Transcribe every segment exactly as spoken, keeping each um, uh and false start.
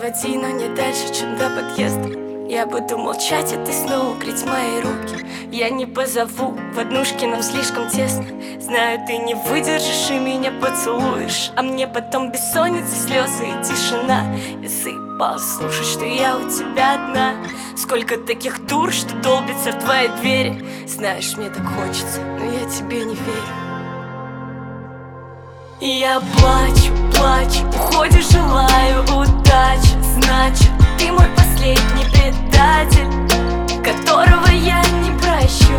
проводи, но не дальше, чем до подъезда. Я буду молчать, а ты снова греть мои руки. Я не позову, в однушке нам слишком тесно. Знаю, ты не выдержишь и меня поцелуешь, а мне потом бессонница, слезы и тишина. Если послушать, что я у тебя одна. Сколько таких дур, что долбится в твоей двери. Знаешь, мне так хочется, но я тебе не верю. И я плачу, плачу, уходишь, желаю удачи. Значит, ты мой последний предатель, которого я не прощу.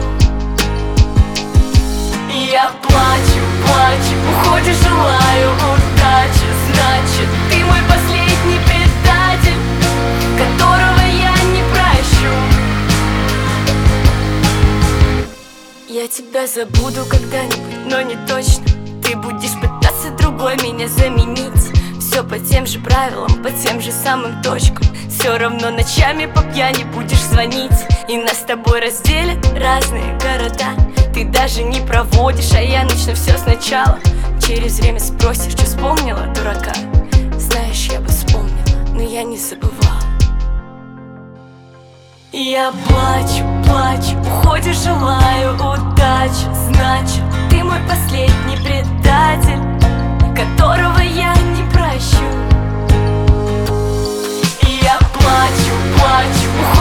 И я плачу, плачу, уходишь, желаю удачи. Значит, ты мой последний предатель, которого я не прощу. Я тебя забуду когда-нибудь, но не точно. Ты будешь пытаться другой меня заменить. Все по тем же правилам, по тем же самым точкам. Все равно ночами по пьяни будешь звонить. И нас с тобой разделят разные города. Ты даже не проводишь, а я начну все сначала. Через время спросишь, что вспомнила, дурака. Знаешь, я бы вспомнила, но я не забывала. И я плачу, плачу, уходишь, желаю удачи. Значит, ты мой последний предатель, которого я не прощу. И я плачу, плачу,